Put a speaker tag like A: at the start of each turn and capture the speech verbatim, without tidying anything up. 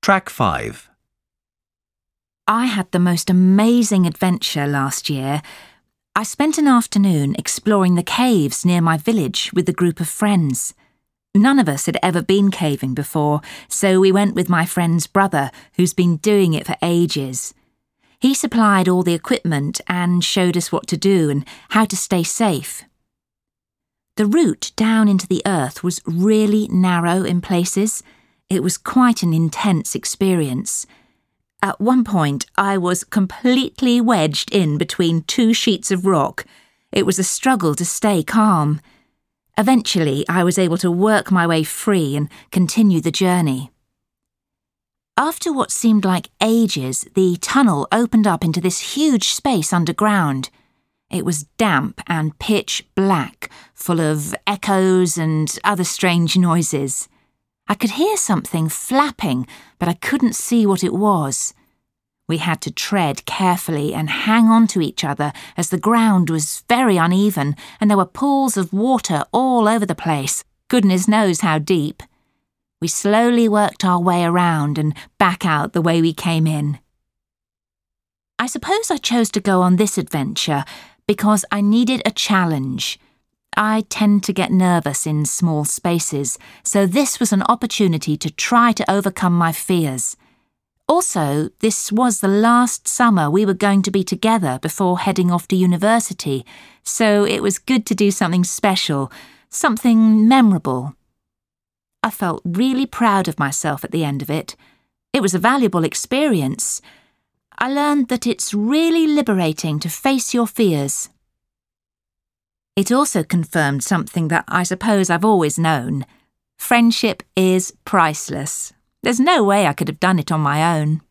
A: Track five.
B: I had the most amazing adventure last year. I spent an afternoon exploring the caves near my village with a group of friends. None of us had ever been caving before, so we went with my friend's brother, who's been doing it for ages. He supplied all the equipment and showed us what to do and how to stay safe. The route down into the earth was really narrow in places. It was quite an intense experience. At one point, I was completely wedged in between two sheets of rock. It was a struggle to stay calm. Eventually, I was able to work my way free and continue the journey. After what seemed like ages, the tunnel opened up into this huge space underground. It was damp and pitch black, full of echoes and other strange noises. I could hear something flapping, but I couldn't see what it was. We had to tread carefully and hang on to each other as the ground was very uneven and there were pools of water all over the place, goodness knows how deep. We slowly worked our way around and back out the way we came in. I suppose I chose to go on this adventure because I needed a challenge. I tend to get nervous in small spaces, so this was an opportunity to try to overcome my fears. Also, this was the last summer we were going to be together before heading off to university, so it was good to do something special, something memorable. I felt really proud of myself at the end of it. It was a valuable experience. I learned that it's really liberating to face your fears. It also confirmed something that I suppose I've always known. Friendship is priceless. There's no way I could have done it on my own.